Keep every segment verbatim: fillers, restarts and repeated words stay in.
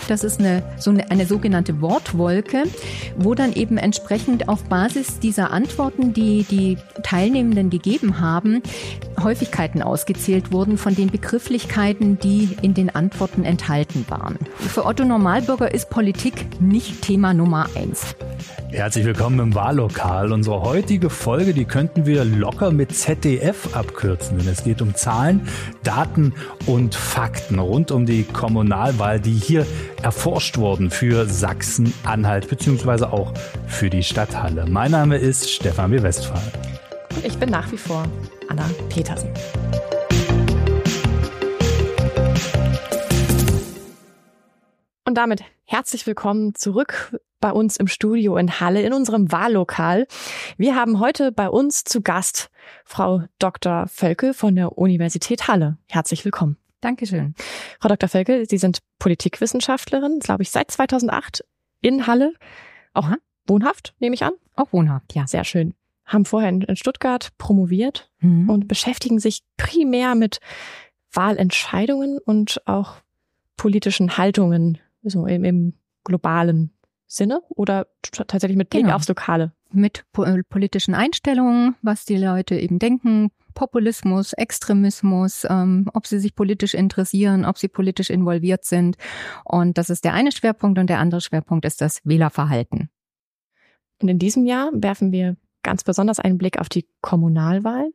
Das ist eine, so eine, eine sogenannte Wortwolke, wo dann eben entsprechend auf Basis dieser Antworten, die die Teilnehmenden gegeben haben, Häufigkeiten ausgezählt wurden von den Begrifflichkeiten, die in den Antworten enthalten waren. Für Otto Normalbürger ist Politik nicht Thema Nummer eins. Herzlich willkommen im Wahllokal. Unsere heutige Folge, die könnten wir locker mit Z D F abkürzen, denn es geht um Zahlen, Daten und Fakten rund um die Kommunalwahl, die hier erforscht wurden für Sachsen-Anhalt beziehungsweise auch für die Stadt Halle. Mein Name ist Stefan W. Westphal. Und ich bin nach wie vor Anna Petersen. Und damit herzlich willkommen zurück bei uns im Studio in Halle, in unserem Wahllokal. Wir haben heute bei uns zu Gast Frau Doktor Völkel von der Universität Halle. Herzlich willkommen. Dankeschön. Frau Doktor Völkel, Sie sind Politikwissenschaftlerin, glaube ich, seit zweitausendacht in Halle. Auch Aha. wohnhaft, nehme ich an? Auch wohnhaft, ja. Sehr schön. Haben vorher in Stuttgart promoviert mhm. und beschäftigen sich primär mit Wahlentscheidungen und auch politischen Haltungen, so im, im globalen Sinne oder t- tatsächlich mit Blick genau. aufs Lokale? Mit po- politischen Einstellungen, was die Leute eben denken, Populismus, Extremismus, ähm, ob sie sich politisch interessieren, ob sie politisch involviert sind. Und das ist der eine Schwerpunkt und der andere Schwerpunkt ist das Wählerverhalten. Und in diesem Jahr werfen wir ganz besonders einen Blick auf die Kommunalwahl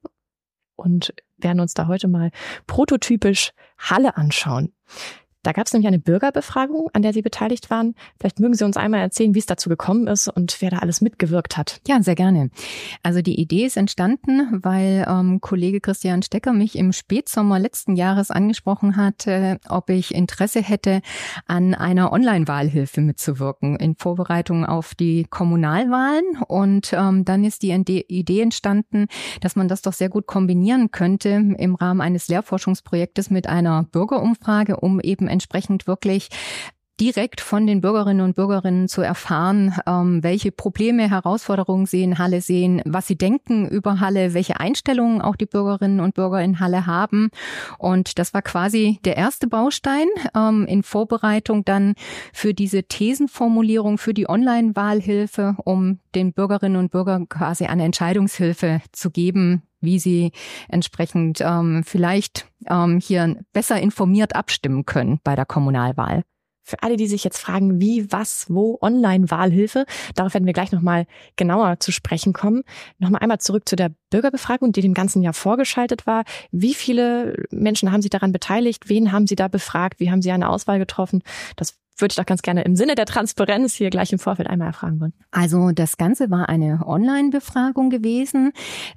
und werden uns da heute mal prototypisch Halle anschauen. Da gab es nämlich eine Bürgerbefragung, an der Sie beteiligt waren. Vielleicht mögen Sie uns einmal erzählen, wie es dazu gekommen ist und wer da alles mitgewirkt hat. Ja, sehr gerne. Also die Idee ist entstanden, weil ähm, Kollege Christian Stecker mich im Spätsommer letzten Jahres angesprochen hat, äh, ob ich Interesse hätte, an einer Online-Wahlhilfe mitzuwirken in Vorbereitung auf die Kommunalwahlen. Und ähm, dann ist die Idee entstanden, dass man das doch sehr gut kombinieren könnte im Rahmen eines Lehrforschungsprojektes mit einer Bürgerumfrage, um eben entsprechend wirklich direkt von den Bürgerinnen und Bürgerinnen zu erfahren, ähm, welche Probleme, Herausforderungen sie in Halle sehen, was sie denken über Halle, welche Einstellungen auch die Bürgerinnen und Bürger in Halle haben. Und das war quasi der erste Baustein ähm, in Vorbereitung dann für diese Thesenformulierung für die Online-Wahlhilfe, um den Bürgerinnen und Bürgern quasi eine Entscheidungshilfe zu geben, wie sie entsprechend ähm, vielleicht ähm, hier besser informiert abstimmen können bei der Kommunalwahl. Für alle, die sich jetzt fragen, wie, was, wo, Online-Wahlhilfe, darauf werden wir gleich nochmal genauer zu sprechen kommen. Nochmal einmal zurück zu der Bürgerbefragung, die dem ganzen Jahr vorgeschaltet war. Wie viele Menschen haben sich daran beteiligt? Wen haben Sie da befragt? Wie haben Sie eine Auswahl getroffen? Das würde ich doch ganz gerne im Sinne der Transparenz hier gleich im Vorfeld einmal erfragen wollen. Also das Ganze war eine Online-Befragung gewesen.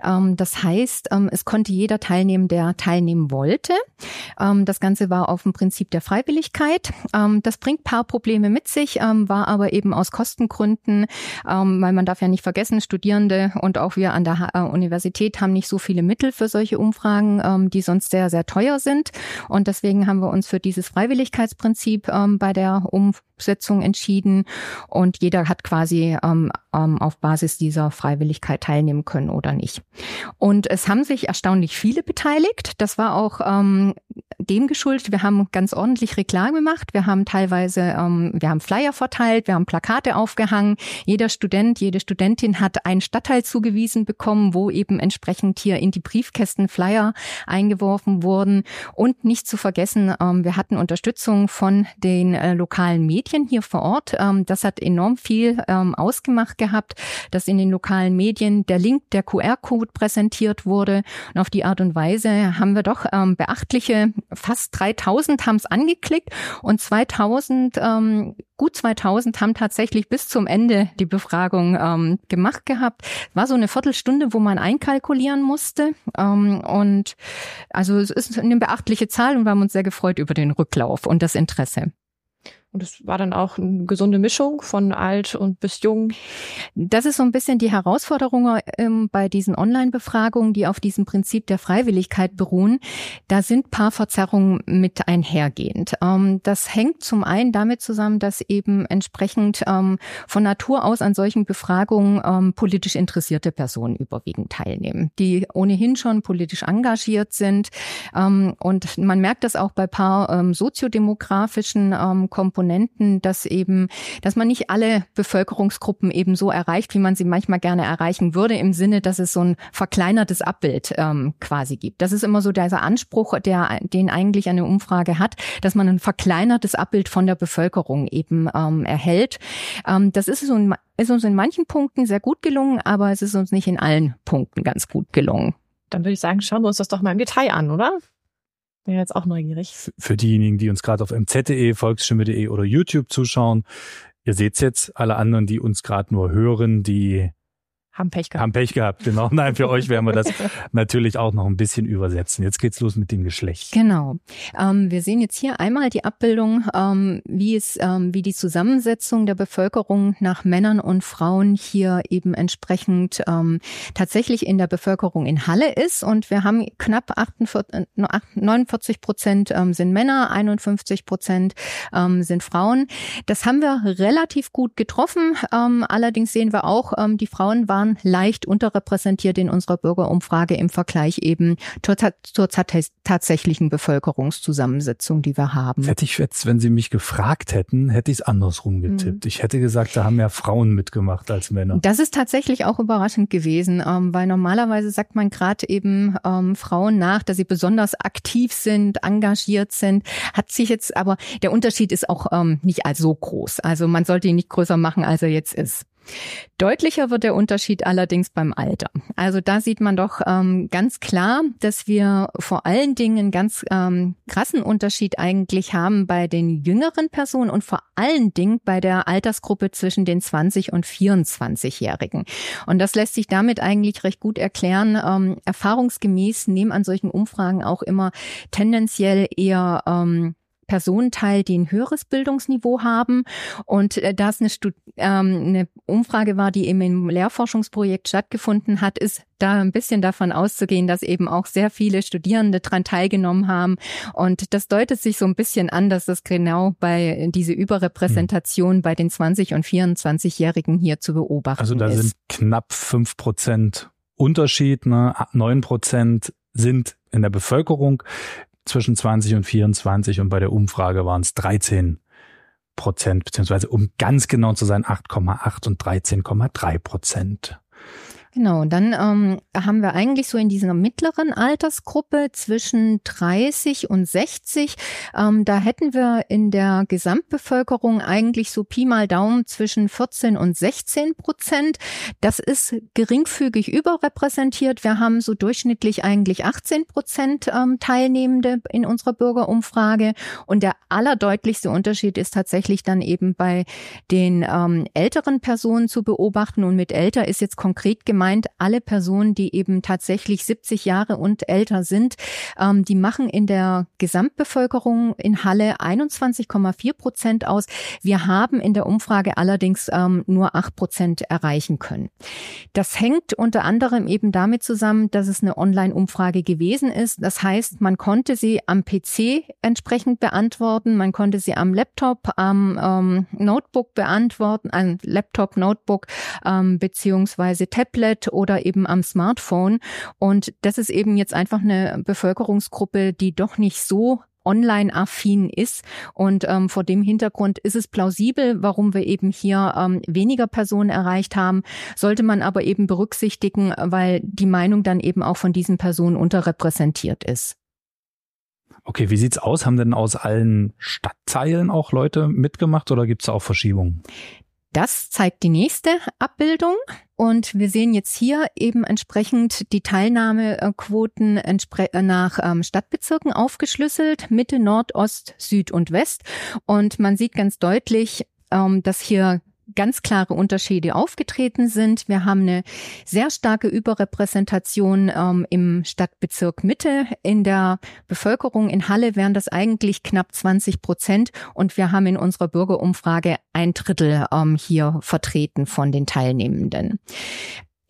Das heißt, es konnte jeder teilnehmen, der teilnehmen wollte. Das Ganze war auf dem Prinzip der Freiwilligkeit. Das bringt ein paar Probleme mit sich, war aber eben aus Kostengründen, weil man darf ja nicht vergessen, Studierende und auch wir an der Universität haben nicht so viele Mittel für solche Umfragen, die sonst sehr, sehr teuer sind. Und deswegen haben wir uns für dieses Freiwilligkeitsprinzip bei der Umsetzung entschieden und jeder hat quasi ähm, ähm, auf Basis dieser Freiwilligkeit teilnehmen können oder nicht. Und es haben sich erstaunlich viele beteiligt. Das war auch ähm, dem geschuldet. Wir haben ganz ordentlich Reklame gemacht. Wir haben teilweise, ähm, wir haben Flyer verteilt, wir haben Plakate aufgehangen. Jeder Student, jede Studentin hat einen Stadtteil zugewiesen bekommen, wo eben entsprechend hier in die Briefkästen Flyer eingeworfen wurden. Und nicht zu vergessen, ähm, wir hatten Unterstützung von den äh, lokalen Medien hier vor Ort. Das hat enorm viel ausgemacht gehabt, dass in den lokalen Medien der Link, der Q R-Code präsentiert wurde. Und auf die Art und Weise haben wir doch beachtliche, fast dreitausend haben es angeklickt und zweitausend, gut zweitausend haben tatsächlich bis zum Ende die Befragung gemacht gehabt. War so eine Viertelstunde, wo man einkalkulieren musste. Und also es ist eine beachtliche Zahl und wir haben uns sehr gefreut über den Rücklauf und das Interesse. Und es war dann auch eine gesunde Mischung von alt und bis jung. Das ist so ein bisschen die Herausforderung ähm, bei diesen Online-Befragungen, die auf diesem Prinzip der Freiwilligkeit beruhen. Da sind ein paar Verzerrungen mit einhergehend. Ähm, das hängt zum einen damit zusammen, dass eben entsprechend ähm, von Natur aus an solchen Befragungen ähm, politisch interessierte Personen überwiegend teilnehmen, die ohnehin schon politisch engagiert sind. Ähm, und man merkt das auch bei ein paar ähm, soziodemografischen ähm, Komponenten. Komponenten, dass eben, dass man nicht alle Bevölkerungsgruppen eben so erreicht, wie man sie manchmal gerne erreichen würde, im Sinne, dass es so ein verkleinertes Abbild ähm, quasi gibt. Das ist immer so dieser Anspruch, der, den eigentlich eine Umfrage hat, dass man ein verkleinertes Abbild von der Bevölkerung eben ähm, erhält. Ähm, das ist, so ein, ist uns in manchen Punkten sehr gut gelungen, aber es ist uns nicht in allen Punkten ganz gut gelungen. Dann würde ich sagen, schauen wir uns das doch mal im Detail an, oder? Bin jetzt auch neugierig. Für diejenigen, die uns gerade auf m z punkt de, volksstimme punkt de oder YouTube zuschauen, ihr seht's jetzt, alle anderen, die uns gerade nur hören, die Haben Pech gehabt. Haben Pech gehabt, genau. Nein, für euch werden wir das natürlich auch noch ein bisschen übersetzen. Jetzt geht's los mit dem Geschlecht. Genau. Ähm, wir sehen jetzt hier einmal die Abbildung, ähm, wie es, ähm, wie die Zusammensetzung der Bevölkerung nach Männern und Frauen hier eben entsprechend ähm, tatsächlich in der Bevölkerung in Halle ist. Und wir haben knapp achtundvierzig, neunundvierzig Prozent ähm, sind Männer, einundfünfzig Prozent ähm, sind Frauen. Das haben wir relativ gut getroffen. Ähm, allerdings sehen wir auch, ähm, die Frauen waren leicht unterrepräsentiert in unserer Bürgerumfrage im Vergleich eben zur, zur tatsächlichen Bevölkerungszusammensetzung, die wir haben. Hätte ich jetzt, wenn Sie mich gefragt hätten, hätte ich es andersrum getippt. Mhm. Ich hätte gesagt, da haben mehr Frauen mitgemacht als Männer. Das ist tatsächlich auch überraschend gewesen, ähm, weil normalerweise sagt man gerade eben ähm, Frauen nach, dass sie besonders aktiv sind, engagiert sind. Hat sich jetzt aber, der Unterschied ist auch ähm, nicht als so groß. Also man sollte ihn nicht größer machen, als er jetzt ist. Deutlicher wird der Unterschied allerdings beim Alter. Also da sieht man doch ähm, ganz klar, dass wir vor allen Dingen einen ganz ähm, krassen Unterschied eigentlich haben bei den jüngeren Personen und vor allen Dingen bei der Altersgruppe zwischen den zwanzig- und vierundzwanzigjährigen. Und das lässt sich damit eigentlich recht gut erklären. Ähm, erfahrungsgemäß nehmen an solchen Umfragen auch immer tendenziell eher ähm, Personen teil, die ein höheres Bildungsniveau haben. Und äh, da es eine, Stud- ähm, eine Umfrage war, die eben im Lehrforschungsprojekt stattgefunden hat, ist da ein bisschen davon auszugehen, dass eben auch sehr viele Studierende dran teilgenommen haben. Und das deutet sich so ein bisschen an, dass das genau bei diese Überrepräsentation mhm. bei den zwanzig- und vierundzwanzigjährigen hier zu beobachten ist. Also da ist. sind knapp fünf Prozent Unterschied, ne? neun Prozent sind in der Bevölkerung zwischen zwanzig und vierundzwanzig und bei der Umfrage waren es dreizehn Prozent, beziehungsweise um ganz genau zu sein acht Komma acht und dreizehn Komma drei Prozent. Genau, dann ähm, haben wir eigentlich so in dieser mittleren Altersgruppe zwischen dreißig und sechzig, ähm, da hätten wir in der Gesamtbevölkerung eigentlich so Pi mal Daumen zwischen vierzehn und sechzehn Prozent. Das ist geringfügig überrepräsentiert. Wir haben so durchschnittlich eigentlich achtzehn Prozent ähm, Teilnehmende in unserer Bürgerumfrage. Und der allerdeutlichste Unterschied ist tatsächlich dann eben bei den ähm, älteren Personen zu beobachten. Und mit älter ist jetzt konkret gemeint, meint alle Personen, die eben tatsächlich siebzig Jahre und älter sind, ähm, die machen in der Gesamtbevölkerung in Halle einundzwanzig Komma vier Prozent aus. Wir haben in der Umfrage allerdings ähm, nur acht Prozent erreichen können. Das hängt unter anderem eben damit zusammen, dass es eine Online-Umfrage gewesen ist. Das heißt, man konnte sie am P C entsprechend beantworten, man konnte sie am Laptop, am ähm, Notebook beantworten, am Laptop, Notebook ähm, beziehungsweise Tablet oder eben am Smartphone. Und das ist eben jetzt einfach eine Bevölkerungsgruppe, die doch nicht so online-affin ist. Und ähm, vor dem Hintergrund ist es plausibel, warum wir eben hier ähm, weniger Personen erreicht haben. Sollte man aber eben berücksichtigen, weil die Meinung dann eben auch von diesen Personen unterrepräsentiert ist. Okay, wie sieht's aus? Haben denn aus allen Stadtteilen auch Leute mitgemacht oder gibt's da auch Verschiebungen? Das zeigt die nächste Abbildung. Und wir sehen jetzt hier eben entsprechend die Teilnahmequoten nach Stadtbezirken aufgeschlüsselt, Mitte, Nord, Ost, Süd und West. Und man sieht ganz deutlich, dass hier ganz klare Unterschiede aufgetreten sind. Wir haben eine sehr starke Überrepräsentation ähm, im Stadtbezirk Mitte. In der Bevölkerung in Halle wären das eigentlich knapp zwanzig Prozent und wir haben in unserer Bürgerumfrage ein Drittel ähm, hier vertreten von den Teilnehmenden.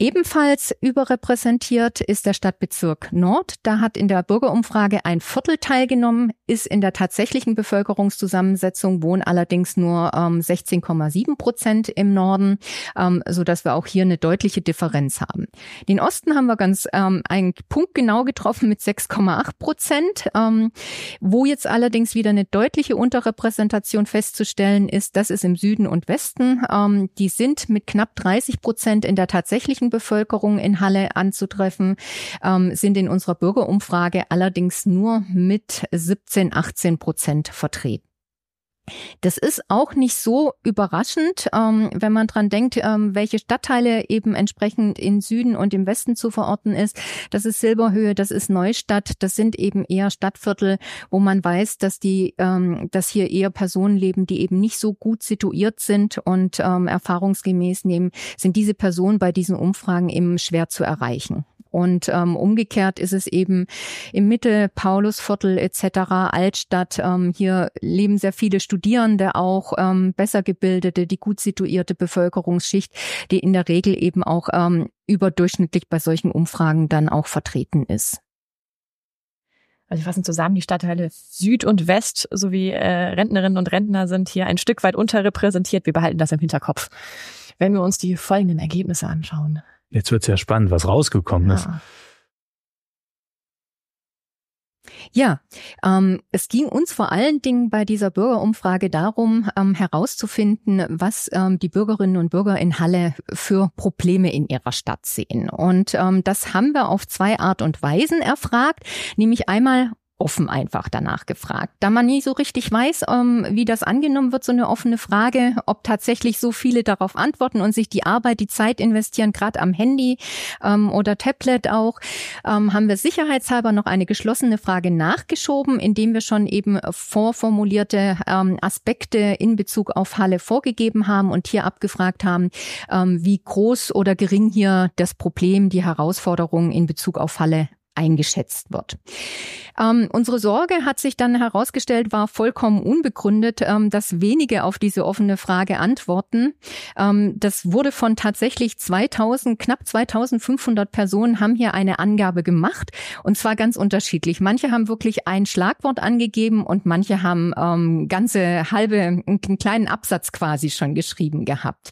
Ebenfalls überrepräsentiert ist der Stadtbezirk Nord. Da hat in der Bürgerumfrage ein Viertel teilgenommen, ist in der tatsächlichen Bevölkerungszusammensetzung, wohnen allerdings nur ähm, sechzehn Komma sieben Prozent im Norden, ähm, sodass wir auch hier eine deutliche Differenz haben. Den Osten haben wir ganz ähm, einen Punkt genau getroffen mit sechs Komma acht Prozent. Ähm, wo jetzt allerdings wieder eine deutliche Unterrepräsentation festzustellen ist, das ist im Süden und Westen. Ähm, die sind mit knapp dreißig Prozent in der tatsächlichen Bevölkerung in Halle anzutreffen, ähm, sind in unserer Bürgerumfrage allerdings nur mit siebzehn, achtzehn Prozent vertreten. Das ist auch nicht so überraschend, ähm, wenn man dran denkt, ähm, welche Stadtteile eben entsprechend im Süden und im Westen zu verorten ist. Das ist Silberhöhe, das ist Neustadt, das sind eben eher Stadtviertel, wo man weiß, dass die, ähm, dass hier eher Personen leben, die eben nicht so gut situiert sind und ähm, erfahrungsgemäß nehmen, sind diese Personen bei diesen Umfragen eben schwer zu erreichen. Und ähm, umgekehrt ist es eben im Mitte, Paulusviertel et cetera, Altstadt. Ähm, hier leben sehr viele Studierende auch, ähm, besser gebildete, die gut situierte Bevölkerungsschicht, die in der Regel eben auch ähm, überdurchschnittlich bei solchen Umfragen dann auch vertreten ist. Also wir fassen zusammen, die Stadtteile Süd und West sowie äh, Rentnerinnen und Rentner sind hier ein Stück weit unterrepräsentiert. Wir behalten das im Hinterkopf, wenn wir uns die folgenden Ergebnisse anschauen. Jetzt wird's ja spannend, was rausgekommen ist. Ja. Ja, ähm, es ging uns vor allen Dingen bei dieser Bürgerumfrage darum, ähm, herauszufinden, was ähm, die Bürgerinnen und Bürger in Halle für Probleme in ihrer Stadt sehen. Und ähm, das haben wir auf zwei Art und Weisen erfragt, nämlich einmal offen einfach danach gefragt. Da man nie so richtig weiß, ähm, wie das angenommen wird, so eine offene Frage, ob tatsächlich so viele darauf antworten und sich die Arbeit, die Zeit investieren, gerade am Handy ähm, oder Tablet auch, ähm, haben wir sicherheitshalber noch eine geschlossene Frage nachgeschoben, indem wir schon eben vorformulierte ähm, Aspekte in Bezug auf Halle vorgegeben haben und hier abgefragt haben, ähm, wie groß oder gering hier das Problem, die Herausforderung in Bezug auf Halle eingeschätzt wird. Ähm, unsere Sorge, hat sich dann herausgestellt, war vollkommen unbegründet, ähm, dass wenige auf diese offene Frage antworten. Ähm, das wurde von tatsächlich zweitausend, knapp zweitausendfünfhundert Personen haben hier eine Angabe gemacht, und zwar ganz unterschiedlich. Manche haben wirklich ein Schlagwort angegeben und manche haben ähm, ganze halbe, einen kleinen Absatz quasi schon geschrieben gehabt.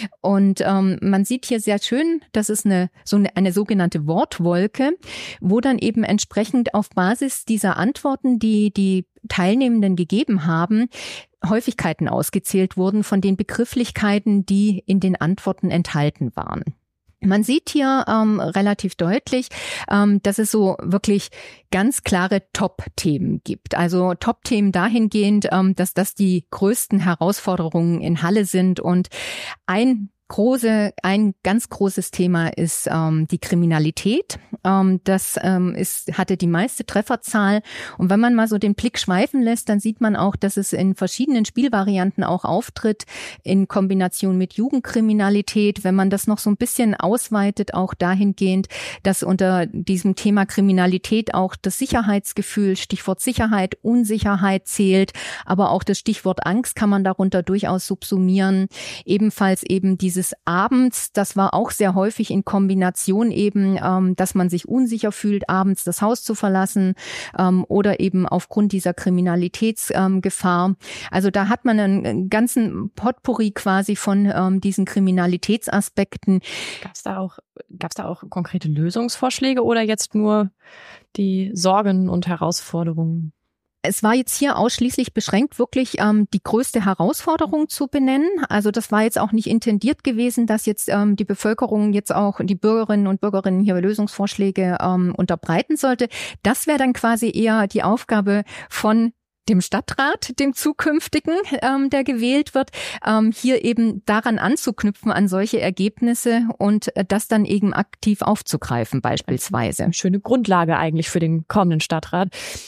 Und ähm, man sieht hier sehr schön, das ist eine so eine, eine sogenannte Wortwolke, wo dann eben entsprechend auf Basis dieser Antworten, die die Teilnehmenden gegeben haben, Häufigkeiten ausgezählt wurden von den Begrifflichkeiten, die in den Antworten enthalten waren. Man sieht hier ähm, relativ deutlich, ähm, dass es so wirklich ganz klare Top-Themen gibt. Also Top-Themen dahingehend, ähm, dass das die größten Herausforderungen in Halle sind, und ein Große, ein ganz großes Thema ist ähm, die Kriminalität. Ähm, das ähm, ist, hatte die meiste Trefferzahl. Und wenn man mal so den Blick schweifen lässt, dann sieht man auch, dass es in verschiedenen Spielvarianten auch auftritt, in Kombination mit Jugendkriminalität. Wenn man das noch so ein bisschen ausweitet, auch dahingehend, dass unter diesem Thema Kriminalität auch das Sicherheitsgefühl, Stichwort Sicherheit, Unsicherheit zählt, aber auch das Stichwort Angst kann man darunter durchaus subsumieren. Ebenfalls eben diese abends, das war auch sehr häufig in Kombination eben, ähm, dass man sich unsicher fühlt, abends das Haus zu verlassen, ähm, oder eben aufgrund dieser Kriminalitätsgefahr. Ähm, also da hat man einen ganzen Potpourri quasi von ähm, diesen Kriminalitätsaspekten. Gab's da auch, gab's da auch konkrete Lösungsvorschläge oder jetzt nur die Sorgen und Herausforderungen? Es war jetzt hier ausschließlich beschränkt, wirklich ähm, die größte Herausforderung zu benennen. Also das war jetzt auch nicht intendiert gewesen, dass jetzt ähm, die Bevölkerung jetzt auch, die Bürgerinnen und Bürgerinnen hier Lösungsvorschläge ähm, unterbreiten sollte. Das wäre dann quasi eher die Aufgabe von dem Stadtrat, dem zukünftigen, ähm, der gewählt wird, ähm, hier eben daran anzuknüpfen, an solche Ergebnisse, und äh, das dann eben aktiv aufzugreifen beispielsweise. Eine schöne Grundlage eigentlich für den kommenden Stadtrat.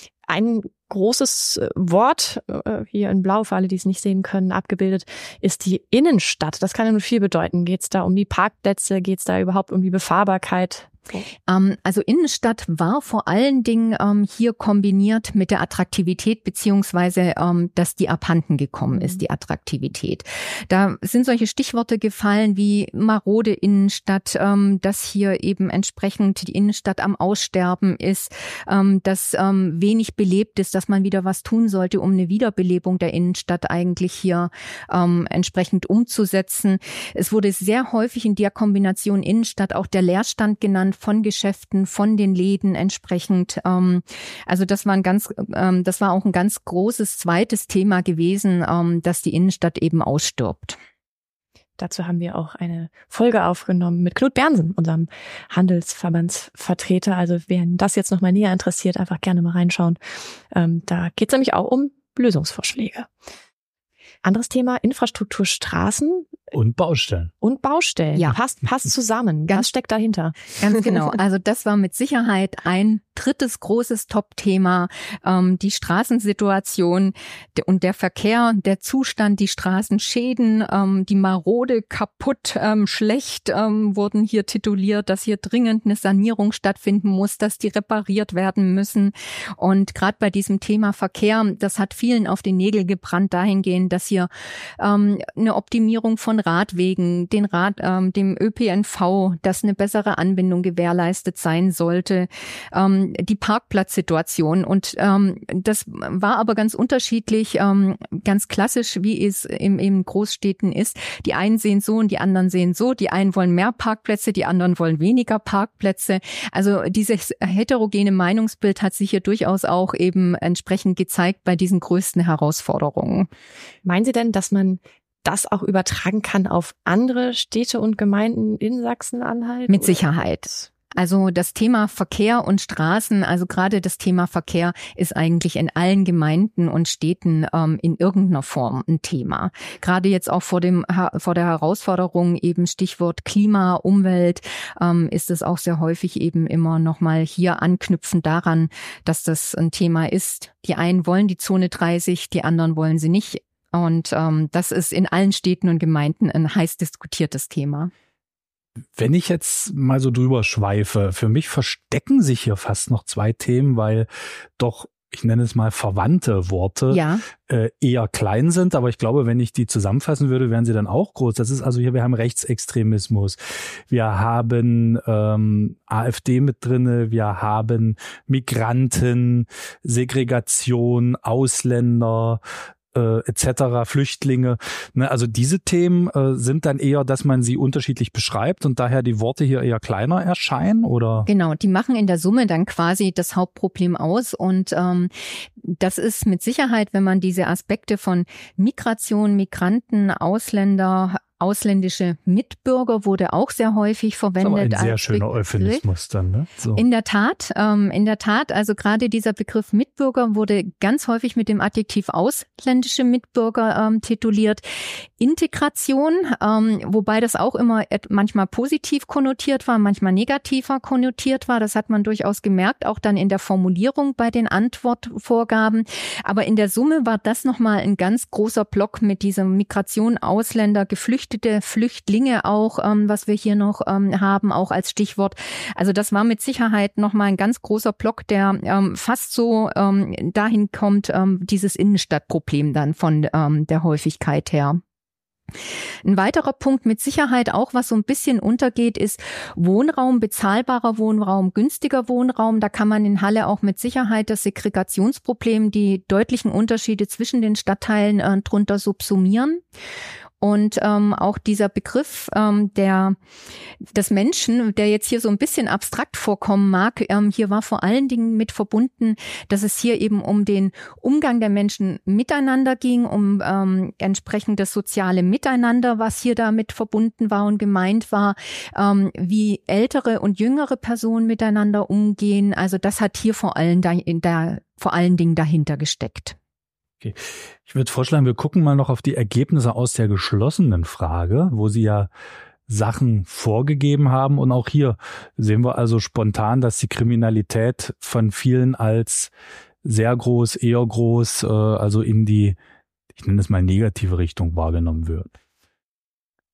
Ein großes Wort, hier in Blau, für alle, die es nicht sehen können, abgebildet, ist die Innenstadt. Das kann ja nun viel bedeuten. Geht es da um die Parkplätze? Geht es da überhaupt um die Befahrbarkeit Ähm, also Innenstadt war vor allen Dingen ähm, hier kombiniert mit der Attraktivität, beziehungsweise ähm, dass die abhanden gekommen ist, die Attraktivität. Da sind solche Stichworte gefallen wie marode Innenstadt, ähm, dass hier eben entsprechend die Innenstadt am Aussterben ist, ähm, dass ähm, wenig belebt ist, dass man wieder was tun sollte, um eine Wiederbelebung der Innenstadt eigentlich hier ähm, entsprechend umzusetzen. Es wurde sehr häufig in der Kombination Innenstadt auch der Leerstand genannt von Geschäften, von den Läden entsprechend. Ähm, also das war ein ganz, ähm, das war auch ein ganz großes zweites Thema gewesen, ähm, dass die Innenstadt eben ausstirbt. Dazu haben wir auch eine Folge aufgenommen mit Knut Bernsen, unserem Handelsverbandsvertreter. Also wer das jetzt noch mal näher interessiert, einfach gerne mal reinschauen. Ähm, da geht es nämlich auch um Lösungsvorschläge. Anderes Thema, Infrastruktur, Straßen. Und Baustellen. Und Baustellen. Ja. Passt, passt zusammen. Ganz, Was steckt dahinter? Ganz genau. Also das war mit Sicherheit ein drittes großes Top-Thema. Ähm, die Straßensituation und der Verkehr, der Zustand, die Straßenschäden, ähm, die marode, kaputt, ähm, schlecht ähm, wurden hier tituliert, dass hier dringend eine Sanierung stattfinden muss, dass die repariert werden müssen. Und gerade bei diesem Thema Verkehr, das hat vielen auf die Nägel gebrannt dahingehend, dass hier ähm, eine Optimierung von Radwegen, den Rad, ähm, dem Ö P N V, dass eine bessere Anbindung gewährleistet sein sollte, ähm, die Parkplatzsituation. Und ähm, das war aber ganz unterschiedlich, ähm, ganz klassisch, wie es in, in Großstädten ist. Die einen sehen so und die anderen sehen so. Die einen wollen mehr Parkplätze, die anderen wollen weniger Parkplätze. Also dieses heterogene Meinungsbild hat sich hier durchaus auch eben entsprechend gezeigt bei diesen größten Herausforderungen. Meinen Sie denn, dass man das auch übertragen kann auf andere Städte und Gemeinden in Sachsen-Anhalt? Mit Sicherheit. Also das Thema Verkehr und Straßen, also gerade das Thema Verkehr ist eigentlich in allen Gemeinden und Städten ähm, in irgendeiner Form ein Thema. Gerade jetzt auch vor dem vor der Herausforderung eben Stichwort Klima, Umwelt, ähm, ist es auch sehr häufig eben immer nochmal hier anknüpfend daran, dass das ein Thema ist. Die einen wollen die Zone dreißig, die anderen wollen sie nicht. Und ähm, das ist in allen Städten und Gemeinden ein heiß diskutiertes Thema. Wenn ich jetzt mal so drüber schweife, für mich verstecken sich hier fast noch zwei Themen, weil doch, ich nenne es mal verwandte Worte, ja. äh, eher klein sind. Aber ich glaube, wenn ich die zusammenfassen würde, wären sie dann auch groß. Das ist also hier, wir haben Rechtsextremismus, wir haben ähm, AfD mit drinne, wir haben Migranten, Segregation, Ausländer, Äh, et cetera, Flüchtlinge. Ne, also diese Themen äh, sind dann eher, dass man sie unterschiedlich beschreibt und daher die Worte hier eher kleiner erscheinen, oder? Genau, die machen in der Summe dann quasi das Hauptproblem aus und ähm, das ist mit Sicherheit, wenn man diese Aspekte von Migration, Migranten, Ausländer, ausländische Mitbürger wurde auch sehr häufig verwendet. Das ist aber ein sehr schöner Euphemismus dann, ne? So. In der Tat, ähm, in der Tat, also gerade dieser Begriff Mitbürger wurde ganz häufig mit dem Adjektiv ausländische Mitbürger ähm, tituliert. Integration, ähm, wobei das auch immer manchmal positiv konnotiert war, manchmal negativer konnotiert war. Das hat man durchaus gemerkt, auch dann in der Formulierung bei den Antwortvorgaben. Aber in der Summe war das nochmal ein ganz großer Block mit dieser Migration, Ausländer, Geflüchtete, Flüchtlinge auch, ähm, was wir hier noch ähm, haben, auch als Stichwort. Also das war mit Sicherheit nochmal ein ganz großer Block, der ähm, fast so ähm, dahin kommt, ähm, dieses Innenstadtproblem dann von ähm, der Häufigkeit her. Ein weiterer Punkt mit Sicherheit auch, was so ein bisschen untergeht, ist Wohnraum, bezahlbarer Wohnraum, günstiger Wohnraum. Da kann man in Halle auch mit Sicherheit das Segregationsproblem, die deutlichen Unterschiede zwischen den Stadtteilen äh, drunter subsumieren. Und ähm, auch dieser Begriff ähm, der des Menschen, der jetzt hier so ein bisschen abstrakt vorkommen mag, ähm, hier war vor allen Dingen mit verbunden, dass es hier eben um den Umgang der Menschen miteinander ging, um ähm, entsprechend das soziale Miteinander, was hier damit verbunden war und gemeint war, ähm, wie ältere und jüngere Personen miteinander umgehen. Also das hat hier vor allen, da, da, vor allen Dingen dahinter gesteckt. Okay. Ich würde vorschlagen, wir gucken mal noch auf die Ergebnisse aus der geschlossenen Frage, wo Sie ja Sachen vorgegeben haben. Und auch hier sehen wir also spontan, dass die Kriminalität von vielen als sehr groß, eher groß, also in die, ich nenne es mal negative Richtung wahrgenommen wird.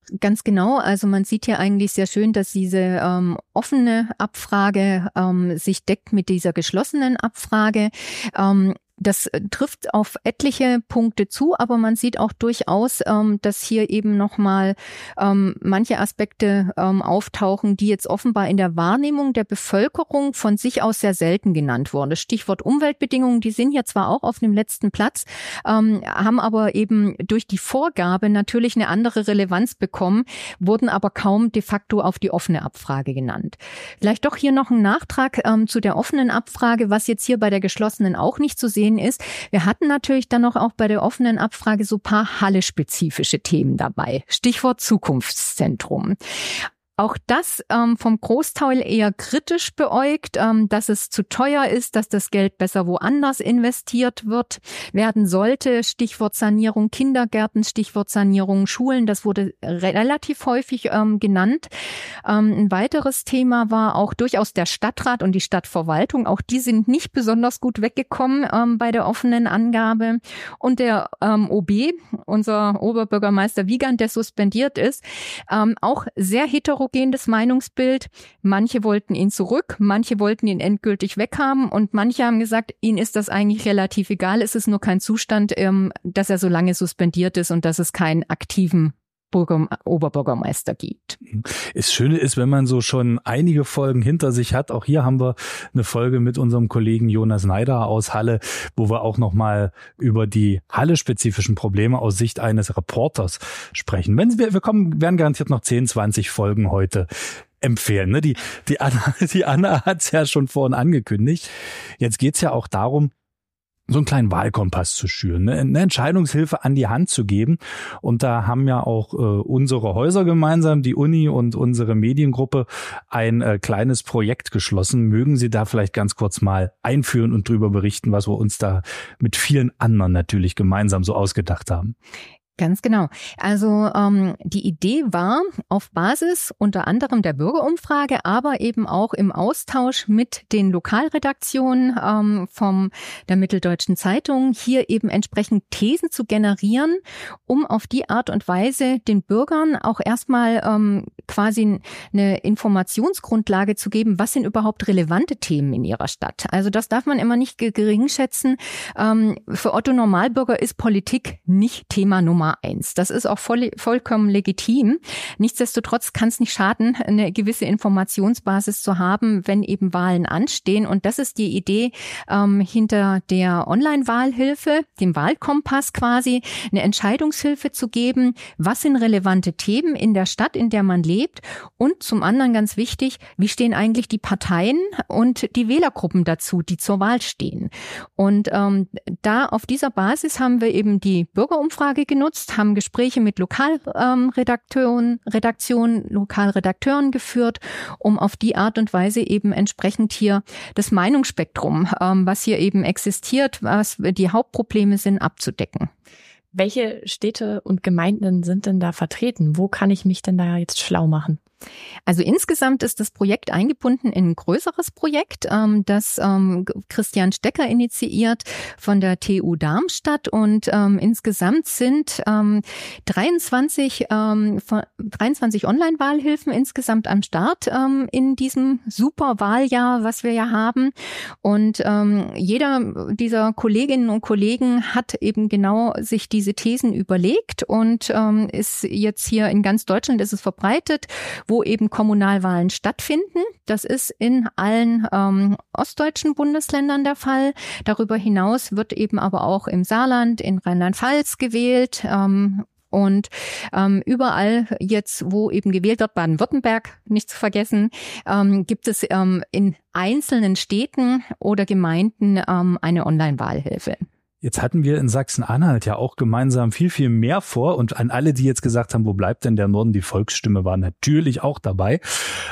Ganz genau. Also man sieht hier eigentlich sehr schön, dass diese ähm, offene Abfrage ähm, sich deckt mit dieser geschlossenen Abfrage. Ähm, Das trifft auf etliche Punkte zu, aber man sieht auch durchaus, ähm, dass hier eben nochmal ähm, manche Aspekte ähm, auftauchen, die jetzt offenbar in der Wahrnehmung der Bevölkerung von sich aus sehr selten genannt wurden. Das Stichwort Umweltbedingungen, die sind hier zwar auch auf dem letzten Platz, ähm, haben aber eben durch die Vorgabe natürlich eine andere Relevanz bekommen, wurden aber kaum de facto auf die offene Abfrage genannt. Vielleicht doch hier noch ein Nachtrag ähm, zu der offenen Abfrage, was jetzt hier bei der geschlossenen auch nicht zu sehen ist. Wir hatten natürlich dann noch auch bei der offenen Abfrage so ein paar Halle-spezifische Themen dabei. Stichwort Zukunftszentrum. Auch das ähm, vom Großteil eher kritisch beäugt, ähm, dass es zu teuer ist, dass das Geld besser woanders investiert wird, werden sollte. Stichwort Sanierung Kindergärten, Stichwort Sanierung Schulen, das wurde re- relativ häufig ähm, genannt. Ähm, ein weiteres Thema war auch durchaus der Stadtrat und die Stadtverwaltung. Auch die sind nicht besonders gut weggekommen ähm, bei der offenen Angabe. Und der ähm, O B, unser Oberbürgermeister Wiegand, der suspendiert ist, ähm, auch sehr heterogen das Meinungsbild. Manche wollten ihn zurück, manche wollten ihn endgültig weghaben und manche haben gesagt, ihnen ist das eigentlich relativ egal. Es ist nur kein Zustand, ähm, dass er so lange suspendiert ist und dass es keinen aktiven Bürger, Oberbürgermeister gibt. Das Schöne ist, wenn man so schon einige Folgen hinter sich hat, auch hier haben wir eine Folge mit unserem Kollegen Jonas Neider aus Halle, wo wir auch nochmal über die Halle-spezifischen Probleme aus Sicht eines Reporters sprechen. Wenn wir, wir kommen, werden garantiert noch zehn, zwanzig Folgen heute empfehlen. Ne? Die, die Anna, die Anna hat es ja schon vorhin angekündigt. Jetzt geht's ja auch darum, so einen kleinen Wahlkompass zu schüren, ne? Eine Entscheidungshilfe an die Hand zu geben. Und da haben ja auch äh, unsere Häuser gemeinsam, die Uni und unsere Mediengruppe, ein äh, kleines Projekt geschlossen. Mögen Sie da vielleicht ganz kurz mal einführen und drüber berichten, was wir uns da mit vielen anderen natürlich gemeinsam so ausgedacht haben? Ganz genau. Also ähm, die Idee war auf Basis unter anderem der Bürgerumfrage, aber eben auch im Austausch mit den Lokalredaktionen ähm, vom der Mitteldeutschen Zeitung hier eben entsprechend Thesen zu generieren, um auf die Art und Weise den Bürgern auch erstmal ähm, quasi eine Informationsgrundlage zu geben, was sind überhaupt relevante Themen in ihrer Stadt. Also das darf man immer nicht gering schätzen. Ähm, für Otto Normalbürger ist Politik nicht Thema Nummer eins. Das ist auch voll, vollkommen legitim. Nichtsdestotrotz kann es nicht schaden, eine gewisse Informationsbasis zu haben, wenn eben Wahlen anstehen. Und das ist die Idee ähm, hinter der Online-Wahlhilfe, dem Wahlkompass quasi, eine Entscheidungshilfe zu geben. Was sind relevante Themen in der Stadt, in der man lebt? Und zum anderen ganz wichtig, wie stehen eigentlich die Parteien und die Wählergruppen dazu, die zur Wahl stehen? Und ähm, da auf dieser Basis haben wir eben die Bürgerumfrage genutzt, haben Gespräche mit Lokalredakteuren, Redaktionen, Lokalredakteuren geführt, um auf die Art und Weise eben entsprechend hier das Meinungsspektrum, ähm, was hier eben existiert, was die Hauptprobleme sind, abzudecken. Welche Städte und Gemeinden sind denn da vertreten? Wo kann ich mich denn da jetzt schlau machen? Also insgesamt ist das Projekt eingebunden in ein größeres Projekt, ähm, das ähm, Christian Stecker initiiert von der T U Darmstadt und ähm, insgesamt sind ähm, dreiundzwanzig, ähm, dreiundzwanzig Online-Wahlhilfen insgesamt am Start ähm, in diesem super Wahljahr, was wir ja haben. Und ähm, jeder dieser Kolleginnen und Kollegen hat eben genau sich diese Thesen überlegt und ähm, ist jetzt hier in ganz Deutschland ist es verbreitet, wo eben Kommunalwahlen stattfinden. Das ist in allen ähm, ostdeutschen Bundesländern der Fall. Darüber hinaus wird eben aber auch im Saarland, in Rheinland-Pfalz gewählt. Ähm, Und ähm, überall jetzt, wo eben gewählt wird, Baden-Württemberg nicht zu vergessen, ähm, gibt es ähm, in einzelnen Städten oder Gemeinden ähm, eine Online-Wahlhilfe. Jetzt hatten wir in Sachsen-Anhalt ja auch gemeinsam viel, viel mehr vor. Und an alle, die jetzt gesagt haben, wo bleibt denn der Norden? Die Volksstimme war natürlich auch dabei.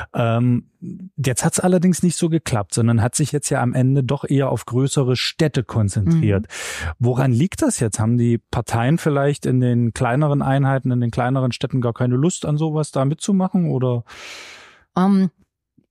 Ähm, jetzt hat es allerdings nicht so geklappt, sondern hat sich jetzt ja am Ende doch eher auf größere Städte konzentriert. Mhm. Woran liegt das jetzt? Haben die Parteien vielleicht in den kleineren Einheiten, in den kleineren Städten gar keine Lust an sowas da mitzumachen? Oder? Um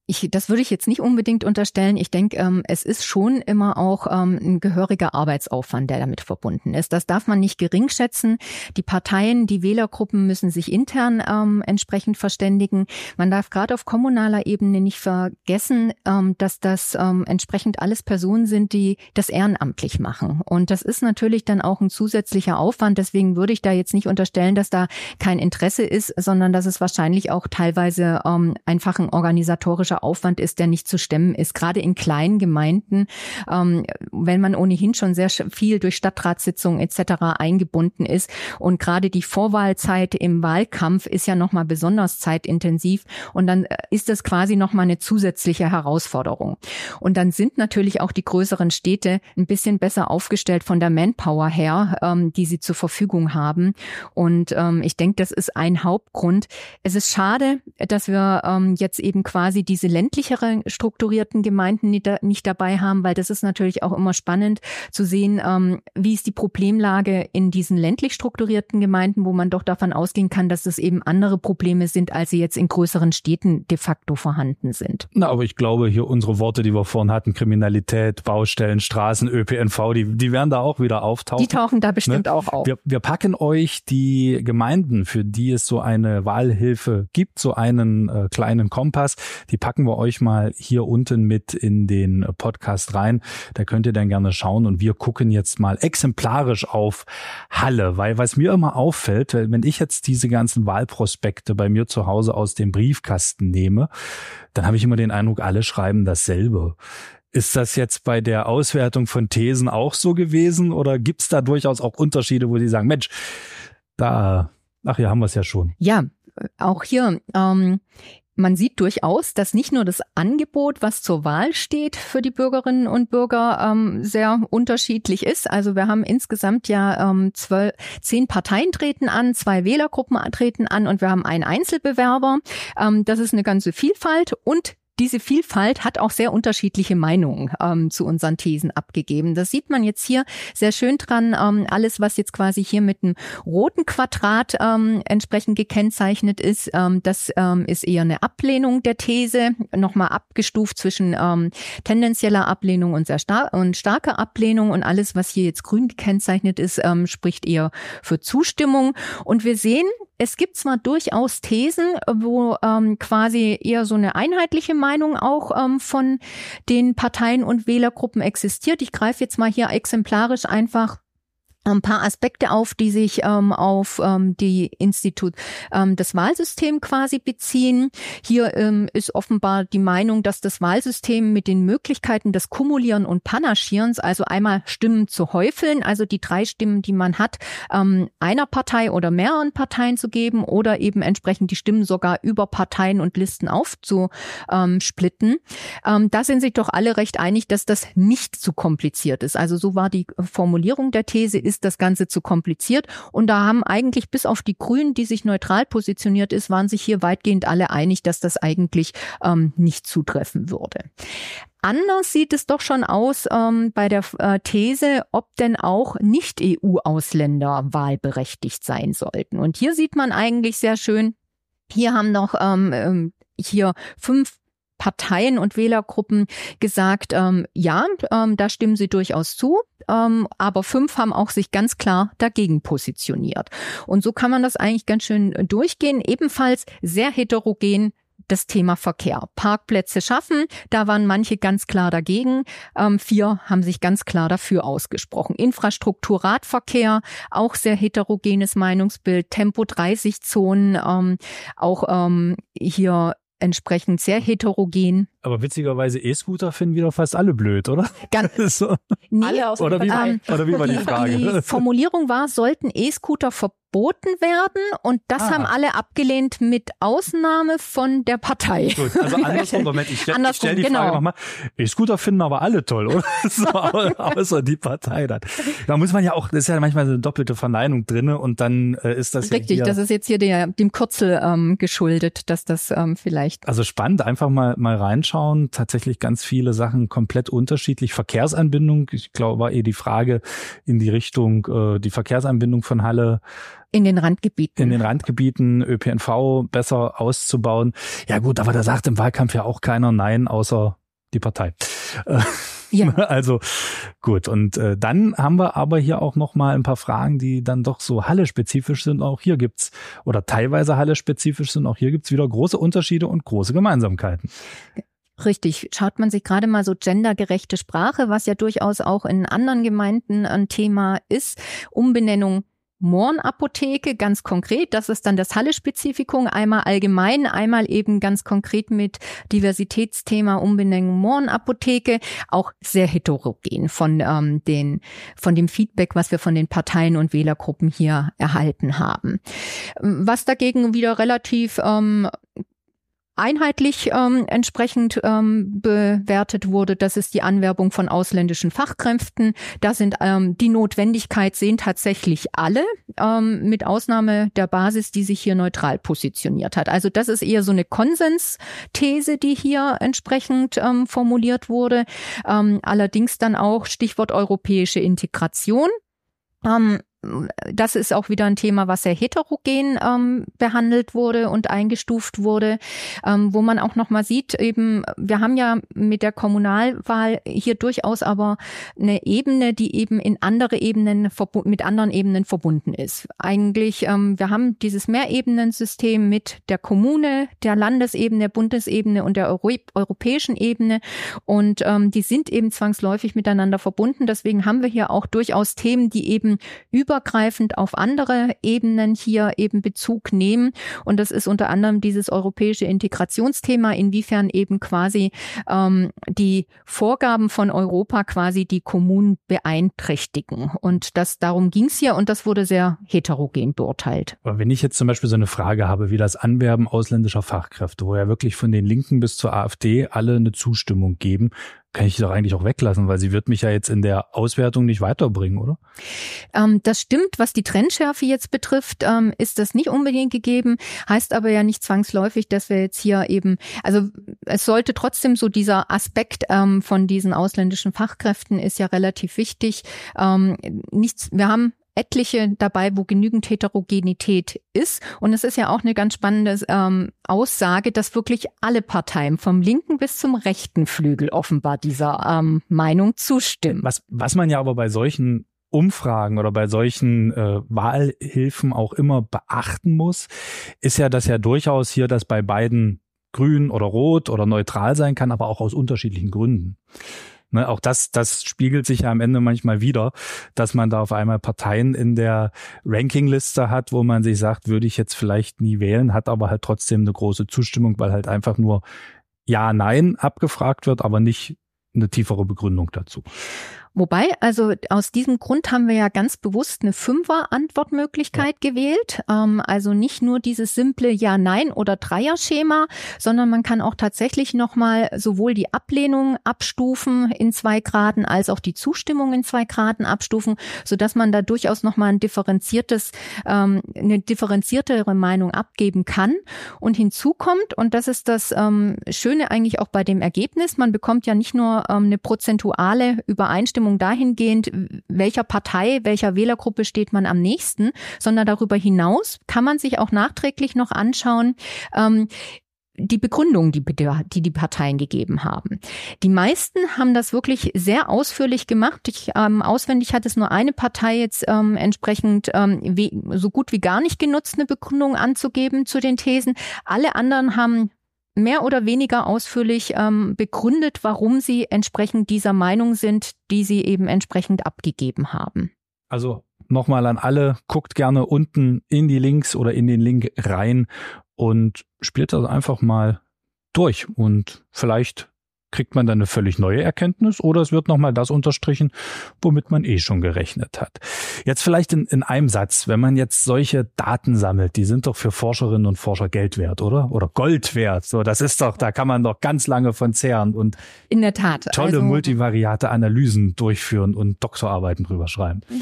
Ich, das würde ich jetzt nicht unbedingt unterstellen. Ich denke, ähm, es ist schon immer auch ähm, ein gehöriger Arbeitsaufwand, der damit verbunden ist. Das darf man nicht gering schätzen. Die Parteien, die Wählergruppen müssen sich intern ähm, entsprechend verständigen. Man darf gerade auf kommunaler Ebene nicht vergessen, ähm, dass das ähm, entsprechend alles Personen sind, die das ehrenamtlich machen. Und das ist natürlich dann auch ein zusätzlicher Aufwand. Deswegen würde ich da jetzt nicht unterstellen, dass da kein Interesse ist, sondern dass es wahrscheinlich auch teilweise ähm, einfach ein organisatorischer Aufwand ist, der nicht zu stemmen ist. Gerade in kleinen Gemeinden, ähm, wenn man ohnehin schon sehr viel durch Stadtratssitzungen et cetera eingebunden ist und gerade die Vorwahlzeit im Wahlkampf ist ja nochmal besonders zeitintensiv und dann ist das quasi nochmal eine zusätzliche Herausforderung. Und dann sind natürlich auch die größeren Städte ein bisschen besser aufgestellt von der Manpower her, ähm, die sie zur Verfügung haben. Und ähm, ich denke, das ist ein Hauptgrund. Es ist schade, dass wir ähm, jetzt eben quasi diese ländlichere strukturierten Gemeinden nicht, da, nicht dabei haben, weil das ist natürlich auch immer spannend zu sehen, ähm, wie ist die Problemlage in diesen ländlich strukturierten Gemeinden, wo man doch davon ausgehen kann, dass es eben andere Probleme sind, als sie jetzt in größeren Städten de facto vorhanden sind. Na, aber ich glaube, hier unsere Worte, die wir vorhin hatten, Kriminalität, Baustellen, Straßen, Ö P N V, die, die werden da auch wieder auftauchen. Die tauchen da bestimmt ne? auch auf. Wir, wir packen euch die Gemeinden, für die es so eine Wahlhilfe gibt, so einen äh, kleinen Kompass, die packen wir euch mal hier unten mit in den Podcast rein. Da könnt ihr dann gerne schauen und wir gucken jetzt mal exemplarisch auf Halle, weil was mir immer auffällt, wenn ich jetzt diese ganzen Wahlprospekte bei mir zu Hause aus dem Briefkasten nehme, dann habe ich immer den Eindruck, alle schreiben dasselbe. Ist das jetzt bei der Auswertung von Thesen auch so gewesen oder gibt es da durchaus auch Unterschiede, wo Sie sagen, Mensch, da, ach ja, haben wir es ja schon. Ja, auch hier, ähm, man sieht durchaus, dass nicht nur das Angebot, was zur Wahl steht, für die Bürgerinnen und Bürger ähm, sehr unterschiedlich ist. Also wir haben insgesamt ja ähm, zwölf, zehn Parteien treten an, zwei Wählergruppen treten an und wir haben einen Einzelbewerber. Ähm, das ist eine ganze Vielfalt und diese Vielfalt hat auch sehr unterschiedliche Meinungen ähm, zu unseren Thesen abgegeben. Das sieht man jetzt hier sehr schön dran. Ähm, alles, was jetzt quasi hier mit einem roten Quadrat ähm, entsprechend gekennzeichnet ist, ähm, das ähm, ist eher eine Ablehnung der These, nochmal abgestuft zwischen ähm, tendenzieller Ablehnung und sehr star- und starker Ablehnung. Und alles, was hier jetzt grün gekennzeichnet ist, ähm, spricht eher für Zustimmung. Und wir sehen, es gibt zwar durchaus Thesen, wo ähm, quasi eher so eine einheitliche Meinung auch ähm, von den Parteien und Wählergruppen existiert. Ich greife jetzt mal hier exemplarisch einfach ein paar Aspekte auf, die sich ähm, auf ähm, die Institut, ähm, das Wahlsystem quasi beziehen. Hier ähm, ist offenbar die Meinung, dass das Wahlsystem mit den Möglichkeiten des Kumulieren und Panaschierens, also einmal Stimmen zu häufeln, also die drei Stimmen, die man hat, ähm, einer Partei oder mehreren Parteien zu geben oder eben entsprechend die Stimmen sogar über Parteien und Listen aufzusplitten. Ähm, da sind sich doch alle recht einig, dass das nicht zu kompliziert ist. Also so war die Formulierung der These, ist das Ganze zu kompliziert. Und da haben eigentlich bis auf die Grünen, die sich neutral positioniert ist, waren sich hier weitgehend alle einig, dass das eigentlich ähm, nicht zutreffen würde. Anders sieht es doch schon aus ähm, bei der äh, These, ob denn auch Nicht-E U-Ausländer wahlberechtigt sein sollten. Und hier sieht man eigentlich sehr schön, hier haben noch ähm, hier fünf Parteien und Wählergruppen gesagt, ähm, ja, ähm, da stimmen sie durchaus zu, ähm, aber fünf haben auch sich ganz klar dagegen positioniert. Und so kann man das eigentlich ganz schön durchgehen. Ebenfalls sehr heterogen das Thema Verkehr. Parkplätze schaffen, da waren manche ganz klar dagegen. Ähm, vier haben sich ganz klar dafür ausgesprochen. Infrastruktur, Radverkehr, auch sehr heterogenes Meinungsbild. Tempo dreißig Zonen, ähm, auch ähm, hier entsprechend sehr heterogen. Aber witzigerweise E-Scooter finden wieder fast alle blöd, oder? Ganz so. Nee, alle aus oder, wie, ähm, oder wie war die Frage? Die Formulierung war, sollten E-Scooter verboten werden und das ah. haben alle abgelehnt mit Ausnahme von der Partei. Gut, also andersrum, Moment, ich stelle stell die genau. Frage nochmal. E-Scooter finden aber alle toll, oder? So, außer die Partei dann. Da muss man ja auch, das ist ja manchmal so eine doppelte Verneinung drinne und dann äh, ist das Richtig, ja hier, das ist jetzt hier der, dem Kürzel ähm, geschuldet, dass das ähm, vielleicht... Also spannend, einfach mal mal reinschauen. Tatsächlich ganz viele Sachen komplett unterschiedlich. Verkehrsanbindung, ich glaube, war eh die Frage in die Richtung, äh, die Verkehrsanbindung von Halle In den Randgebieten. In den Randgebieten Ö P N V besser auszubauen. Ja gut, aber da sagt im Wahlkampf ja auch keiner Nein, außer die Partei. Ja. Also gut, und äh, dann haben wir aber hier auch noch mal ein paar Fragen, die dann doch so Halle-spezifisch sind. Auch hier gibt's, oder teilweise Halle-spezifisch sind, auch hier gibt's wieder große Unterschiede und große Gemeinsamkeiten. Richtig. Schaut man sich gerade mal so gendergerechte Sprache, was ja durchaus auch in anderen Gemeinden ein Thema ist, Umbenennung Mohrenapotheke, ganz konkret, das ist dann das Halle-Spezifikum, einmal allgemein, einmal eben ganz konkret mit Diversitätsthema Umbenennung Mohrenapotheke, auch sehr heterogen von ähm, den von dem Feedback, was wir von den Parteien und Wählergruppen hier erhalten haben. Was dagegen wieder relativ ähm, einheitlich ähm, entsprechend ähm, bewertet wurde, das ist die Anwerbung von ausländischen Fachkräften. Da sind ähm, die Notwendigkeit sehen tatsächlich alle, ähm, mit Ausnahme der Basis, die sich hier neutral positioniert hat. Also das ist eher so eine Konsensthese, die hier entsprechend ähm, formuliert wurde. Ähm, allerdings dann auch Stichwort europäische Integration. Ähm, Das ist auch wieder ein Thema, was sehr heterogen ähm, behandelt wurde und eingestuft wurde, ähm, wo man auch nochmal sieht, eben, wir haben ja mit der Kommunalwahl hier durchaus aber eine Ebene, die eben in andere Ebenen, mit anderen Ebenen verbunden ist. Eigentlich, ähm, wir haben dieses Mehrebenensystem mit der Kommune, der Landesebene, der Bundesebene und der Euro- europäischen Ebene und ähm, die sind eben zwangsläufig miteinander verbunden. Deswegen haben wir hier auch durchaus Themen, die eben über übergreifend auf andere Ebenen hier eben Bezug nehmen. Und das ist unter anderem dieses europäische Integrationsthema, inwiefern eben quasi ähm, die Vorgaben von Europa quasi die Kommunen beeinträchtigen. Und das darum ging es hier und das wurde sehr heterogen beurteilt. Aber wenn ich jetzt zum Beispiel so eine Frage habe, wie das Anwerben ausländischer Fachkräfte, wo ja wirklich von den Linken bis zur AfD alle eine Zustimmung geben, kann ich doch eigentlich auch weglassen, weil sie wird mich ja jetzt in der Auswertung nicht weiterbringen, oder? Ähm, das stimmt, was die Trendschärfe jetzt betrifft, ähm, ist das nicht unbedingt gegeben, heißt aber ja nicht zwangsläufig, dass wir jetzt hier eben, also es sollte trotzdem so dieser Aspekt ähm, von diesen ausländischen Fachkräften ist ja relativ wichtig. Ähm, nichts, wir haben etliche dabei, wo genügend Heterogenität ist. Und es ist ja auch eine ganz spannende ähm, Aussage, dass wirklich alle Parteien vom linken bis zum rechten Flügel offenbar dieser ähm, Meinung zustimmen. Was, was man ja aber bei solchen Umfragen oder bei solchen äh, Wahlhilfen auch immer beachten muss, ist ja, dass ja durchaus hier das bei beiden grün oder rot oder neutral sein kann, aber auch aus unterschiedlichen Gründen. Ne, auch das, das spiegelt sich ja am Ende manchmal wieder, dass man da auf einmal Parteien in der Rankingliste hat, wo man sich sagt, würde ich jetzt vielleicht nie wählen, hat aber halt trotzdem eine große Zustimmung, weil halt einfach nur Ja, Nein abgefragt wird, aber nicht eine tiefere Begründung dazu. Wobei, also aus diesem Grund haben wir ja ganz bewusst eine Fünfer-Antwortmöglichkeit ja. gewählt. Ähm, also nicht nur dieses simple Ja-Nein- oder Dreier-Schema, sondern man kann auch tatsächlich nochmal sowohl die Ablehnung abstufen in zwei Graden als auch die Zustimmung in zwei Graden abstufen, sodass man da durchaus nochmal ein differenziertes, ähm, eine differenziertere Meinung abgeben kann. Und hinzu kommt, und das ist das ähm, Schöne eigentlich auch bei dem Ergebnis, man bekommt ja nicht nur ähm, eine prozentuale Übereinstimmung dahingehend, welcher Partei, welcher Wählergruppe steht man am nächsten, sondern darüber hinaus kann man sich auch nachträglich noch anschauen, ähm, die Begründung, die, die die Parteien gegeben haben. Die meisten haben das wirklich sehr ausführlich gemacht. Ich, ähm, auswendig hat es nur eine Partei jetzt ähm, entsprechend ähm, wie, so gut wie gar nicht genutzt, eine Begründung anzugeben zu den Thesen. Alle anderen haben mehr oder weniger ausführlich ähm, begründet, warum sie entsprechend dieser Meinung sind, die sie eben entsprechend abgegeben haben. Also nochmal an alle, guckt gerne unten in die Links oder in den Link rein und spielt das einfach mal durch und vielleicht kriegt man dann eine völlig neue Erkenntnis oder es wird nochmal das unterstrichen, womit man eh schon gerechnet hat. Jetzt vielleicht in, in einem Satz, wenn man jetzt solche Daten sammelt, die sind doch für Forscherinnen und Forscher Geld wert, oder? Oder Gold wert. So, das ist doch, da kann man doch ganz lange von zehren und in der Tat tolle also, multivariate Analysen durchführen und Doktorarbeiten drüber schreiben.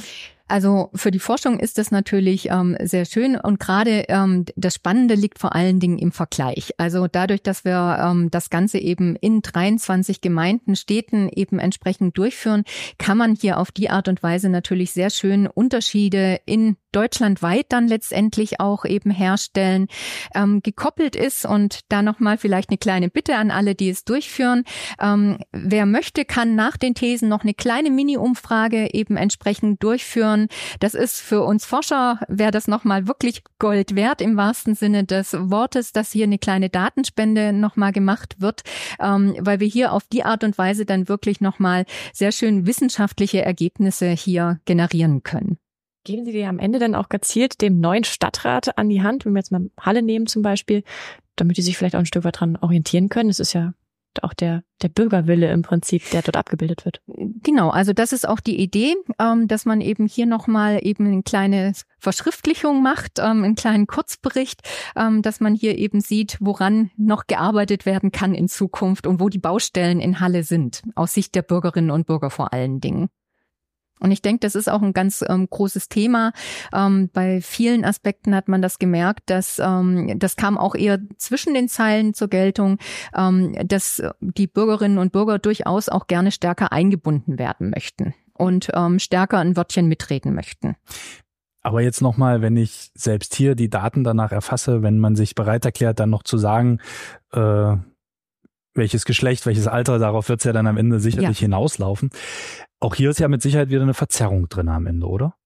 Also für die Forschung ist das natürlich ähm, sehr schön und gerade ähm, das Spannende liegt vor allen Dingen im Vergleich. Also dadurch, dass wir ähm, das Ganze eben in dreiundzwanzig Gemeinden, Städten eben entsprechend durchführen, kann man hier auf die Art und Weise natürlich sehr schön Unterschiede in deutschlandweit dann letztendlich auch eben herstellen. Ähm, gekoppelt ist und da nochmal vielleicht eine kleine Bitte an alle, die es durchführen. Ähm, wer möchte, kann nach den Thesen noch eine kleine Mini-Umfrage eben entsprechend durchführen. Das ist für uns Forscher, wäre das nochmal wirklich Gold wert im wahrsten Sinne des Wortes, dass hier eine kleine Datenspende nochmal gemacht wird, ähm, weil wir hier auf die Art und Weise dann wirklich nochmal sehr schön wissenschaftliche Ergebnisse hier generieren können. Geben Sie die am Ende dann auch gezielt dem neuen Stadtrat an die Hand, wenn wir jetzt mal Halle nehmen zum Beispiel, damit die sich vielleicht auch ein Stück weit dran orientieren können? Es ist ja auch der der Bürgerwille im Prinzip, der dort abgebildet wird. Genau, also das ist auch die Idee, ähm, dass man eben hier nochmal eben eine kleine Verschriftlichung macht, ähm, einen kleinen Kurzbericht, ähm, dass man hier eben sieht, woran noch gearbeitet werden kann in Zukunft und wo die Baustellen in Halle sind, aus Sicht der Bürgerinnen und Bürger vor allen Dingen. Und ich denke, das ist auch ein ganz ähm, großes Thema. Ähm, bei vielen Aspekten hat man das gemerkt, dass ähm, das kam auch eher zwischen den Zeilen zur Geltung, ähm, dass die Bürgerinnen und Bürger durchaus auch gerne stärker eingebunden werden möchten und ähm, stärker ein Wörtchen mitreden möchten. Aber jetzt nochmal, wenn ich selbst hier die Daten danach erfasse, wenn man sich bereit erklärt, dann noch zu sagen, äh, welches Geschlecht, welches Alter, darauf wird es ja dann am Ende sicherlich ja. hinauslaufen. Auch hier ist ja mit Sicherheit wieder eine Verzerrung drin am Ende, oder?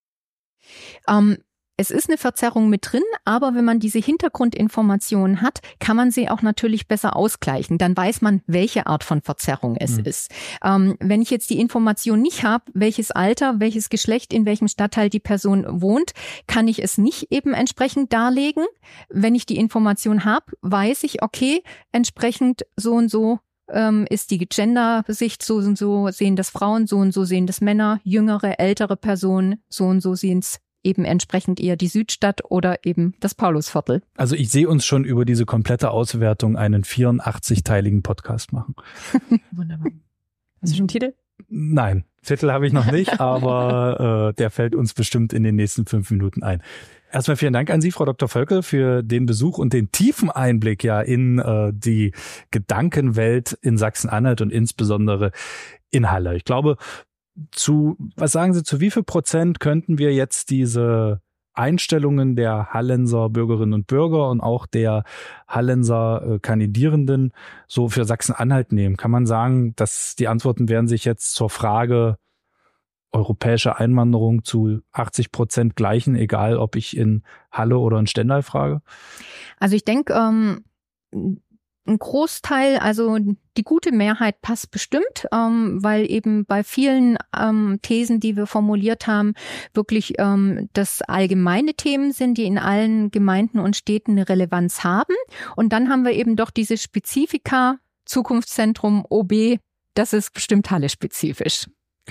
Ähm, es ist eine Verzerrung mit drin, aber wenn man diese Hintergrundinformationen hat, kann man sie auch natürlich besser ausgleichen. Dann weiß man, welche Art von Verzerrung es mhm. ist. Ähm, wenn ich jetzt die Information nicht habe, welches Alter, welches Geschlecht, in welchem Stadtteil die Person wohnt, kann ich es nicht eben entsprechend darlegen. Wenn ich die Information habe, weiß ich, okay, entsprechend so und so ähm, ist die Gender-Sicht, so und so sehen das Frauen, so und so sehen das Männer, jüngere, ältere Personen, so und so sehen es eben entsprechend eher die Südstadt oder eben das Paulusviertel. Also ich sehe uns schon über diese komplette Auswertung einen vierundachtzig-teiligen Podcast machen. Wunderbar. Hast du schon einen Titel? Nein, Titel habe ich noch nicht, aber äh, der fällt uns bestimmt in den nächsten fünf Minuten ein. Erstmal vielen Dank an Sie, Frau Doktor Völkel, für den Besuch und den tiefen Einblick ja in äh, die Gedankenwelt in Sachsen-Anhalt und insbesondere in Halle. Ich glaube, zu, was sagen Sie, zu wie viel Prozent könnten wir jetzt diese Einstellungen der Hallenser Bürgerinnen und Bürger und auch der Hallenser äh, Kandidierenden so für Sachsen-Anhalt nehmen? Kann man sagen, dass die Antworten werden sich jetzt zur Frage europäische Einwanderung zu achtzig Prozent gleichen, egal ob ich in Halle oder in Stendal frage? Also ich denke, ähm ein Großteil, also die gute Mehrheit passt bestimmt, ähm, weil eben bei vielen ähm, Thesen, die wir formuliert haben, wirklich ähm, das allgemeine Themen sind, die in allen Gemeinden und Städten eine Relevanz haben. Und dann haben wir eben doch diese Spezifika, Zukunftszentrum O B, das ist bestimmt Halle-spezifisch.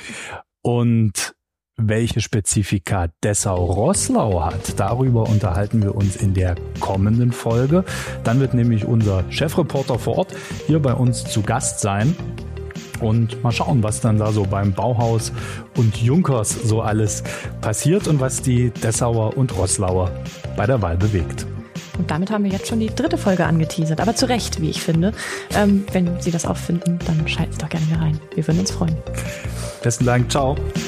Und welche Spezifika Dessau-Roßlau hat, darüber unterhalten wir uns in der kommenden Folge. Dann wird nämlich unser Chefreporter vor Ort hier bei uns zu Gast sein und mal schauen, was dann da so beim Bauhaus und Junkers so alles passiert und was die Dessauer und Roßlauer bei der Wahl bewegt. Und damit haben wir jetzt schon die dritte Folge angeteasert, aber zu Recht, wie ich finde. Ähm, wenn Sie das auch finden, dann schalten Sie doch gerne wieder rein. Wir würden uns freuen. Besten Dank, ciao.